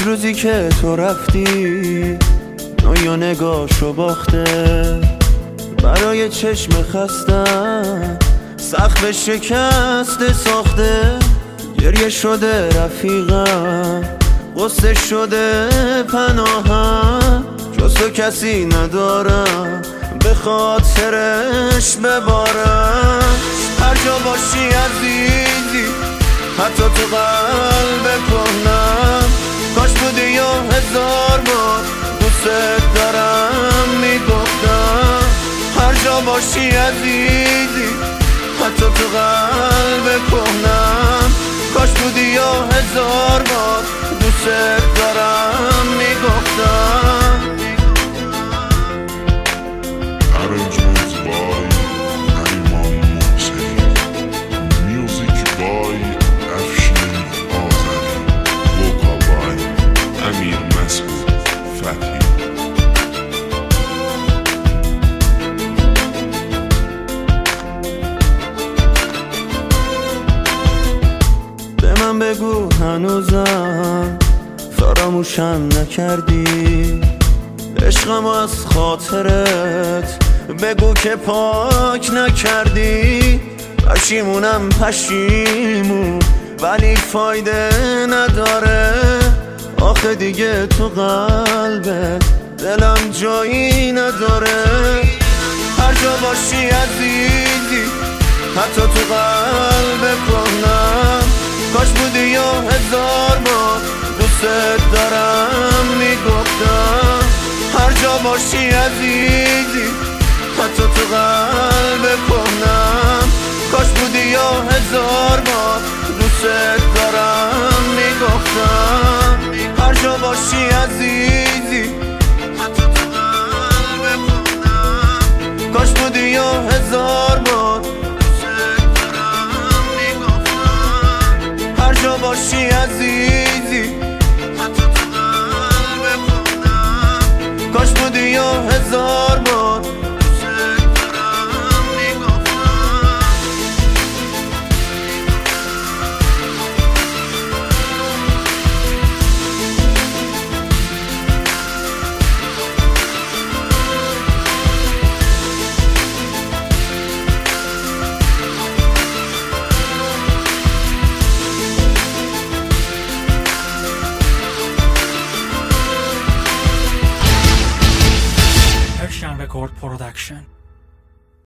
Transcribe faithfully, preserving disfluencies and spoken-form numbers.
روزی که تو رفتی نوی و نگاشو باخته، برای چشم خستم سقف شکسته ساخته. گریه شده رفیقم، غصه شده پناهم، جز تو کسی ندارم به خاطرش ببارم. هر جا باشی عزیزی، حتی تو قلب کهنم، کاش بودی یا هزار بار دوست دارم میگفتم. هر جا باشی عزیزی، حتی تو قلب کهنم، کاش بودی یا هزار بار دوست دارم میگفتم. Arrangements by Nariman Mohseni, music by Afshin Azari, vocal by Amir Masoud Fathi. به من بگو هنوزم فراموشم نکردی، عشقمو از خاطرت بگو که پاک نکردی. پشیمونم پشیمون ولی فایده نداره، آخه دیگه تو قلبت دلم جایی نداره. هر جا باشی عزیزی، حتی تو قلب کهنم، کاش بودی یا هزار بار دوست دارم میگفتم. هر جا باشی عزیزی، حتی تو قلب کهنم، کاش بودی یا هزار بار دوست دارم میگفتم. هر جا باشی عزیزی، حتی تو قلب کهنم، کاش بودی یا هزار بار دوست دارم میگفتم. هر جا باشی عزیزی، حتی تو قلب کهنم، کاش بودی یا هزار بار دوست دارم میگفتم. Persian Record Production.